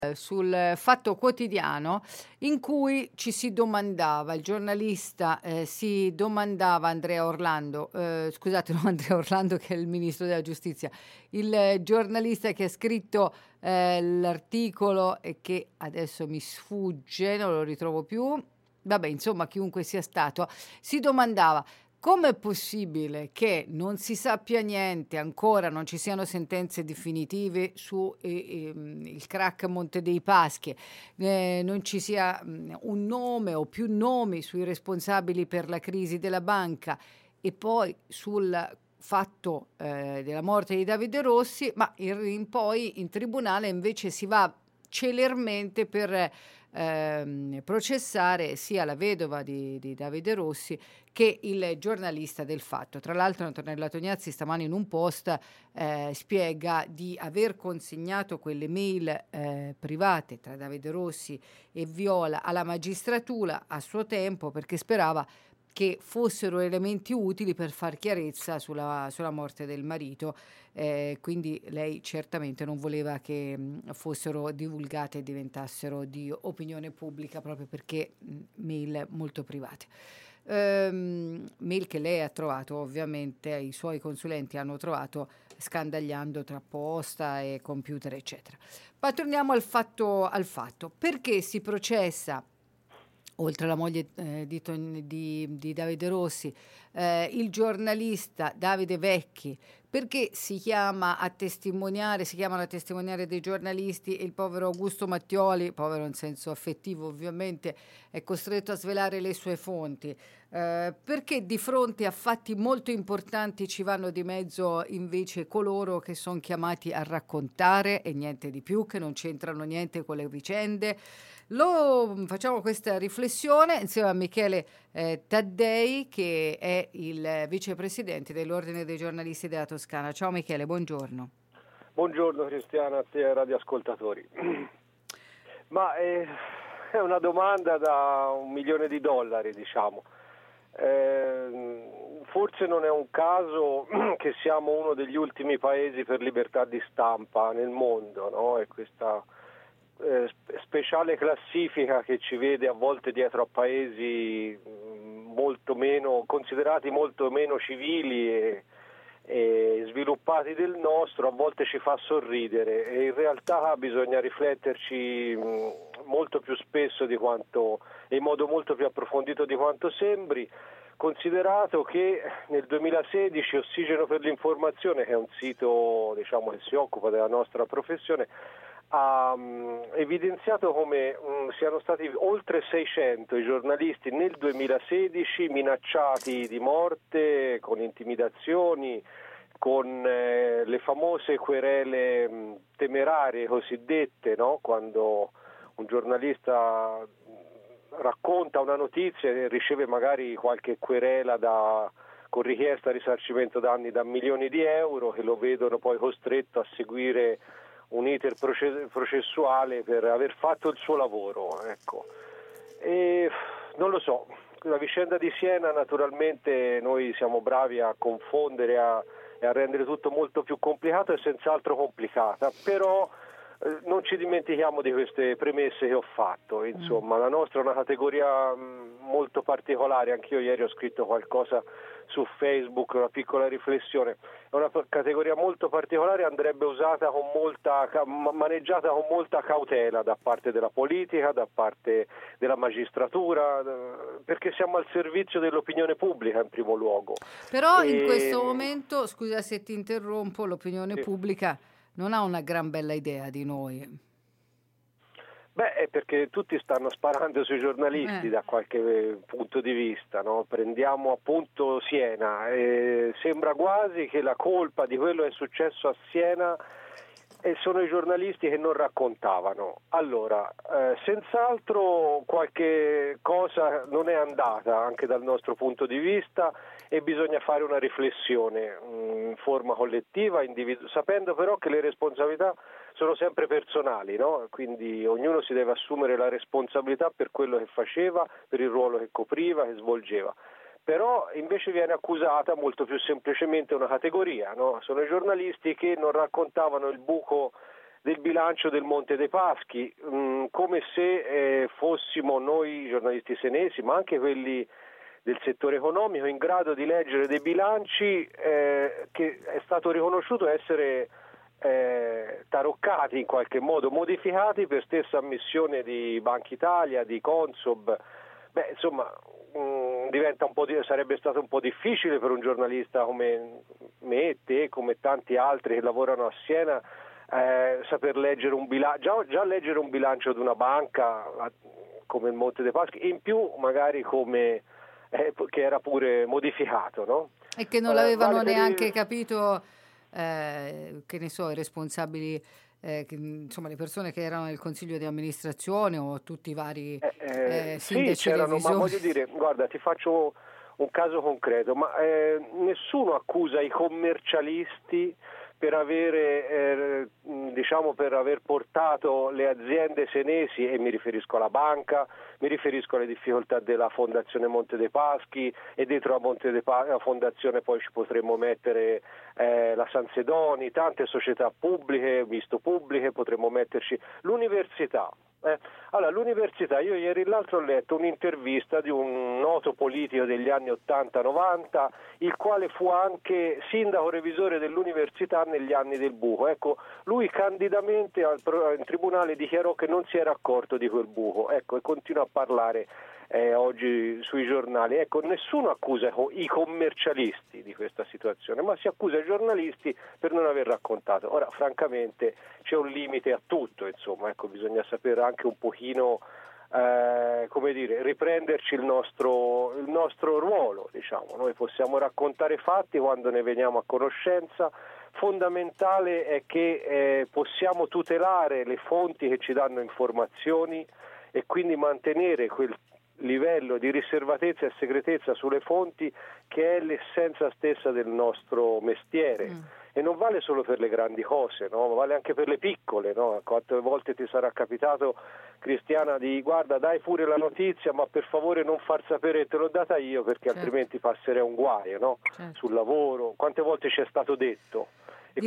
sul Fatto Quotidiano, in cui ci si domandava, il giornalista si domandava, Andrea Orlando, scusate, no, Andrea Orlando che è il ministro della giustizia, il giornalista che ha scritto l'articolo e che adesso mi sfugge, non lo ritrovo più, vabbè, insomma, chiunque sia stato, si domandava: com'è possibile che non si sappia niente, ancora non ci siano sentenze definitive su il crack Monte dei Paschi, non ci sia un nome o più nomi sui responsabili per la crisi della banca e poi sul fatto della morte di Davide Rossi, ma poi in tribunale invece si va celermente per processare sia la vedova di Davide Rossi che il giornalista del Fatto. Tra l'altro Antonella Tognazzi stamani in un post spiega di aver consegnato quelle mail private tra Davide Rossi e Viola alla magistratura a suo tempo perché sperava che fossero elementi utili per far chiarezza sulla morte del marito, quindi lei certamente non voleva che fossero divulgate e diventassero di opinione pubblica proprio perché mail molto private. Mail che lei ha trovato, ovviamente i suoi consulenti hanno trovato scandagliando tra posta e computer eccetera. Ma torniamo al fatto. Perché si processa, oltre alla moglie di Davide Rossi, il giornalista Davide Vecchi, perché si chiamano a testimoniare dei giornalisti e il povero Augusto Mattioli, povero in senso affettivo ovviamente, è costretto a svelare le sue fonti. Perché di fronte a fatti molto importanti ci vanno di mezzo invece coloro che sono chiamati a raccontare e niente di più, che non c'entrano niente con le vicende. Facciamo questa riflessione insieme a Michele Taddei, che è il vicepresidente dell'Ordine dei giornalisti della Toscana. Ciao Michele, buongiorno. Buongiorno Cristiana, a te e ai radioascoltatori. Ma è una domanda da $1 milione, diciamo. Forse non è un caso che siamo uno degli ultimi paesi per libertà di stampa nel mondo, no? E questa speciale classifica che ci vede a volte dietro a paesi molto meno considerati molto meno civili e sviluppati del nostro, a volte ci fa sorridere e in realtà bisogna rifletterci molto più spesso di quanto e in modo molto più approfondito di quanto sembri, considerato che nel 2016 Ossigeno per l'Informazione, che è un sito, diciamo, che si occupa della nostra professione, ha evidenziato come siano stati oltre 600 i giornalisti nel 2016 minacciati di morte, con intimidazioni, con le famose querele temerarie cosiddette, no? Quando un giornalista racconta una notizia e riceve magari qualche querela con richiesta di risarcimento danni da milioni di euro, che lo vedono poi costretto a seguire un iter processuale per aver fatto il suo lavoro, ecco. E non lo so, la vicenda di Siena naturalmente noi siamo bravi a confondere e a rendere tutto molto più complicato e senz'altro complicata, però non ci dimentichiamo di queste premesse che ho fatto. Insomma, la nostra è una categoria molto particolare, anch'io ieri ho scritto qualcosa su Facebook, una piccola riflessione. È una categoria molto particolare, andrebbe usata maneggiata con molta cautela da parte della politica, da parte della magistratura, perché siamo al servizio dell'opinione pubblica in primo luogo. Però in questo momento, scusa se ti interrompo, l'opinione pubblica non ha una gran bella idea di noi. Beh, è perché tutti stanno sparando sui giornalisti da qualche punto di vista, no? Prendiamo appunto Siena, sembra quasi che la colpa di quello che è successo a Siena sono i giornalisti che non raccontavano. Allora, senz'altro qualche cosa non è andata anche dal nostro punto di vista e bisogna fare una riflessione in forma collettiva, sapendo però che le responsabilità sono sempre personali, no? Quindi ognuno si deve assumere la responsabilità per quello che faceva, per il ruolo che copriva, che svolgeva. Però invece viene accusata molto più semplicemente una categoria, no? Sono i giornalisti che non raccontavano il buco del bilancio del Monte dei Paschi, come se fossimo noi giornalisti senesi, ma anche quelli del settore economico, in grado di leggere dei bilanci che è stato riconosciuto essere taroccati, in qualche modo modificati per stessa ammissione di Banca Italia, di Consob. Insomma, sarebbe stato un po' difficile per un giornalista come me e te, come tanti altri che lavorano a Siena, saper leggere un bilancio, già leggere un bilancio di una banca come il Monte dei Paschi, in più magari come che era pure modificato, no? E che non l'avevano neanche capito, che ne so, i responsabili, insomma le persone che erano nel consiglio di amministrazione o tutti i vari sindaci, sì, c'erano, ma voglio dire, guarda, ti faccio un caso concreto, ma nessuno accusa i commercialisti per per aver portato le aziende senesi, e mi riferisco alla banca, mi riferisco alle difficoltà della Fondazione Monte dei Paschi, e dietro la Fondazione poi ci potremmo mettere la San Sedoni, tante società pubbliche, misto pubbliche, potremmo metterci l'università. Allora, l'università, io ieri l'altro ho letto un'intervista di un noto politico degli anni 80-90, il quale fu anche sindaco revisore dell'università negli anni del buco. Ecco, lui candidamente in tribunale dichiarò che non si era accorto di quel buco, ecco, e continua a parlare oggi sui giornali. Ecco, nessuno accusa i commercialisti di questa situazione, ma si accusa i giornalisti per non aver raccontato. Ora, francamente, c'è un limite a tutto, insomma, ecco, bisogna sapere anche un pochino riprenderci il nostro ruolo, diciamo. Noi possiamo raccontare fatti quando ne veniamo a conoscenza. Fondamentale è che possiamo tutelare le fonti che ci danno informazioni e quindi mantenere quel livello di riservatezza e segretezza sulle fonti che è l'essenza stessa del nostro mestiere. E non vale solo per le grandi cose, no? Vale anche per le piccole, no? Quante volte ti sarà capitato, Cristiana, di guarda, dai pure la notizia, ma per favore non far sapere che te l'ho data io, perché altrimenti passerei un guaio, no? Sul lavoro. Quante volte ci è stato detto e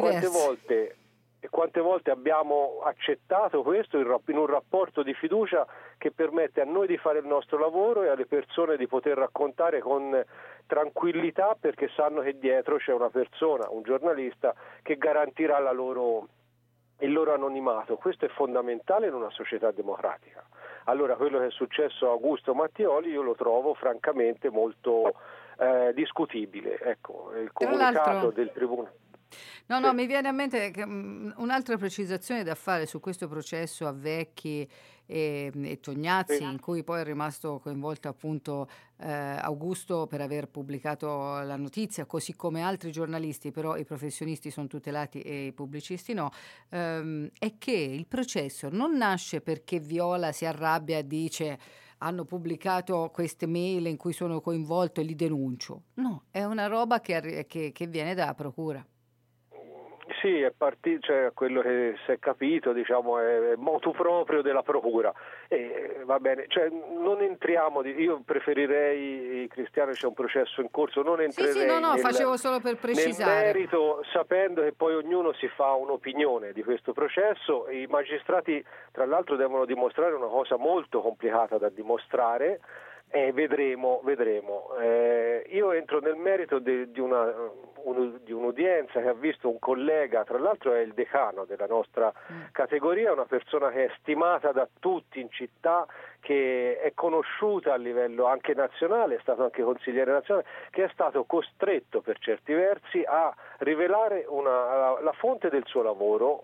quante volte abbiamo accettato questo in un rapporto di fiducia che permette a noi di fare il nostro lavoro e alle persone di poter raccontare con tranquillità, perché sanno che dietro c'è una persona, un giornalista, che garantirà il loro anonimato. Questo è fondamentale in una società democratica. Allora, quello che è successo a Augusto Mattioli io lo trovo francamente molto discutibile. Ecco, il comunicato del tribunale. No, mi viene a mente un'altra precisazione da fare su questo processo a Vecchi e Tognazzi, in cui poi è rimasto coinvolto appunto Augusto per aver pubblicato la notizia, così come altri giornalisti, però i professionisti sono tutelati e i pubblicisti no, è che il processo non nasce perché Viola si arrabbia e dice hanno pubblicato queste mail in cui sono coinvolto e li denuncio. No, è una roba che viene dalla procura. Sì, è cioè quello che si è capito, diciamo, è motu proprio della procura. Va bene, cioè non entriamo, io preferirei, Cristiano, c'è un processo in corso, non entrerei facevo solo per precisare. Nel merito, sapendo che poi ognuno si fa un'opinione di questo processo. I magistrati, tra l'altro, devono dimostrare una cosa molto complicata da dimostrare. Vedremo. Io entro nel merito di un'udienza che ha visto un collega, tra l'altro è il decano della nostra categoria, una persona che è stimata da tutti in città, che è conosciuta a livello anche nazionale, è stato anche consigliere nazionale, che è stato costretto per certi versi a rivelare la fonte del suo lavoro.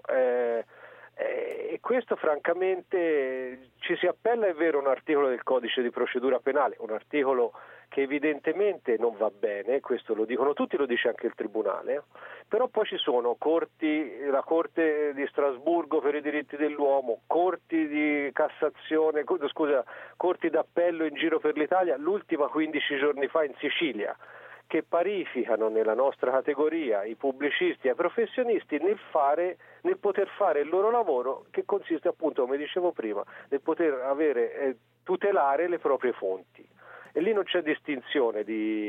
E questo francamente ci si appella, è vero, un articolo del codice di procedura penale, un articolo che evidentemente non va bene, questo lo dicono tutti, lo dice anche il tribunale, però poi ci sono la Corte di Strasburgo per i diritti dell'uomo, corti di Cassazione, corti d'appello in giro per l'Italia, l'ultima 15 giorni fa in Sicilia, che parificano nella nostra categoria i pubblicisti e i professionisti nel poter fare il loro lavoro, che consiste appunto, come dicevo prima, nel poter tutelare le proprie fonti. E lì non c'è distinzione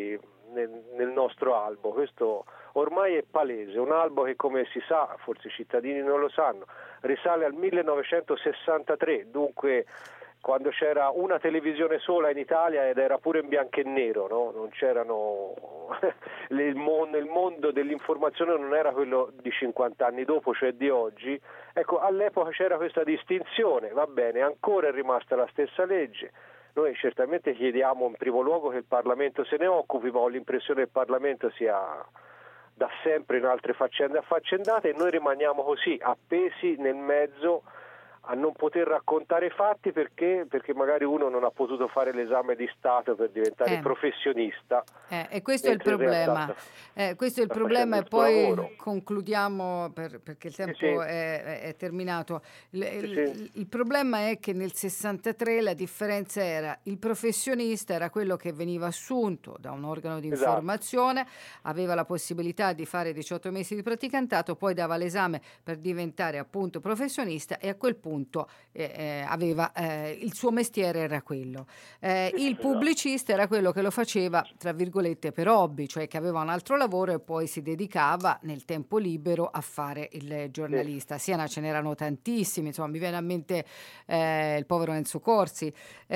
nel nostro albo. Questo ormai è palese, un albo che, come si sa, forse i cittadini non lo sanno, risale al 1963, dunque quando c'era una televisione sola in Italia ed era pure in bianco e nero, no? Non c'erano il mondo dell'informazione non era quello di 50 anni dopo, cioè di oggi. Ecco, all'epoca c'era questa distinzione, va bene, ancora è rimasta la stessa legge. Noi certamente chiediamo in primo luogo che il Parlamento se ne occupi, ma ho l'impressione che il Parlamento sia da sempre in altre faccende affaccendate, e noi rimaniamo così appesi nel mezzo a non poter raccontare i fatti perché magari uno non ha potuto fare l'esame di Stato per diventare professionista. E questo è il problema. Questo è il problema, e poi lavoro. Concludiamo perché il tempo è terminato. Il problema è che nel 63 la differenza era: il professionista era quello che veniva assunto da un organo di informazione, aveva la possibilità di fare 18 mesi di praticantato, poi dava l'esame per diventare appunto professionista, e a quel punto aveva il suo mestiere era quello. Il pubblicista era quello che lo faceva tra virgolette per hobby, cioè che aveva un altro lavoro e poi si dedicava nel tempo libero a fare il giornalista. A Siena ce n'erano tantissimi, insomma mi viene a mente il povero Enzo Corsi,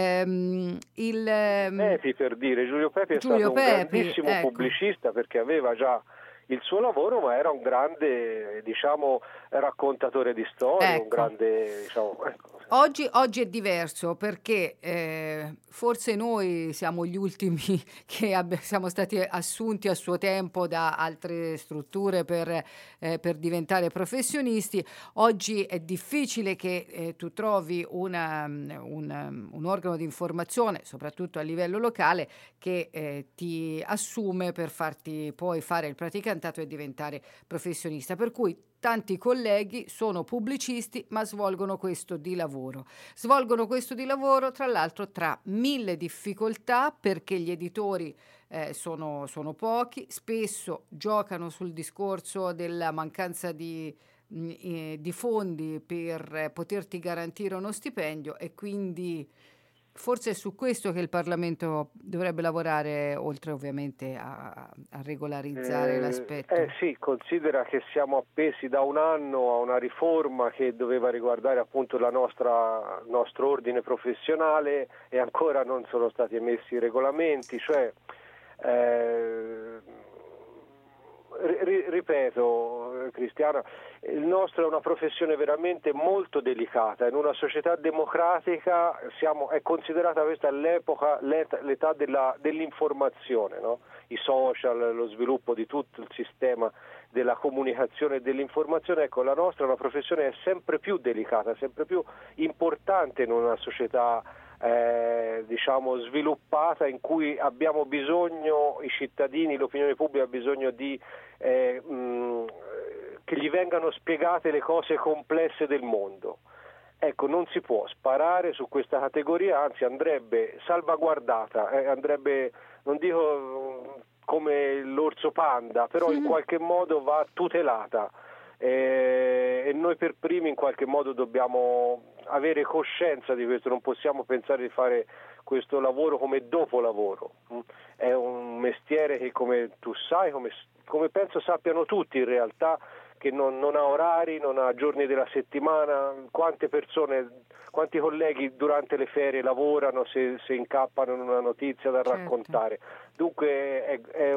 Pepi, per dire, Giulio Pepi è stato un grandissimo pubblicista, perché aveva già il suo lavoro, ma era un grande, diciamo, raccontatore di storie, un grande, diciamo, Oggi è diverso, perché forse noi siamo gli ultimi che siamo stati assunti a suo tempo da altre strutture per diventare professionisti. Oggi è difficile che tu trovi un organo di informazione, soprattutto a livello locale, che ti assume per farti poi fare il praticantato e diventare professionista. Per cui tanti colleghi sono pubblicisti, ma svolgono questo di lavoro. Tra l'altro, tra mille difficoltà, perché gli editori sono pochi, spesso giocano sul discorso della mancanza di fondi per poterti garantire uno stipendio, e quindi forse è su questo che il Parlamento dovrebbe lavorare, oltre ovviamente a regolarizzare l'aspetto. Sì, considera che siamo appesi da un anno a una riforma che doveva riguardare appunto il nostro ordine professionale, e ancora non sono stati emessi i regolamenti, cioè ripeto, Cristiana, il nostro è una professione veramente molto delicata. In una società democratica è considerata questa l'età dell'informazione, no? I social, lo sviluppo di tutto il sistema della comunicazione e dell'informazione. Ecco, la nostra è una professione sempre più delicata, sempre più importante in una società diciamo sviluppata, in cui abbiamo bisogno, i cittadini, l'opinione pubblica ha bisogno di che gli vengano spiegate le cose complesse del mondo. Ecco, non si può sparare su questa categoria, anzi andrebbe salvaguardata, andrebbe, non dico come l'orso panda, però in qualche modo va tutelata, e noi per primi in qualche modo dobbiamo avere coscienza di questo. Non possiamo pensare di fare questo lavoro come dopolavoro. È un mestiere che, come tu sai, come penso sappiano tutti in realtà, che non ha orari, non ha giorni della settimana. Quante persone, quanti colleghi durante le ferie lavorano se incappano in una notizia da raccontare. Dunque è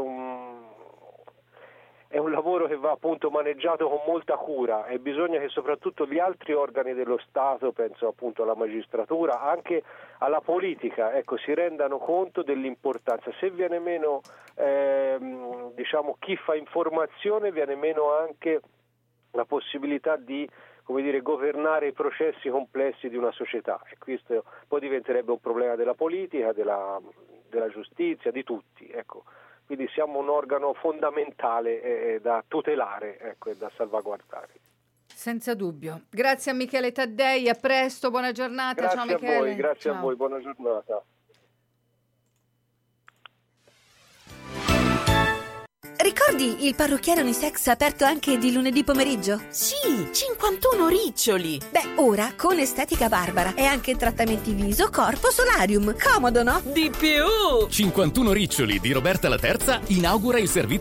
un lavoro che va appunto maneggiato con molta cura, e bisogna che soprattutto gli altri organi dello Stato, penso appunto alla magistratura, anche alla politica, ecco, si rendano conto dell'importanza. Se viene meno diciamo chi fa informazione, viene meno anche la possibilità di, come dire, governare i processi complessi di una società, e questo poi diventerebbe un problema della politica, della giustizia, di tutti, ecco. Quindi siamo un organo fondamentale da tutelare, ecco, e da salvaguardare. Senza dubbio. Grazie a Michele Taddei, a presto, buona giornata. Grazie, ciao Michele. Grazie a voi, buona giornata. ricordi il parrucchiere unisex aperto anche di lunedì pomeriggio? Sì, 51 riccioli. Beh, ora con Estetica Barbara e anche trattamenti viso, corpo, solarium. Comodo, no? Di più! 51 riccioli di Roberta la Terza inaugura il servizio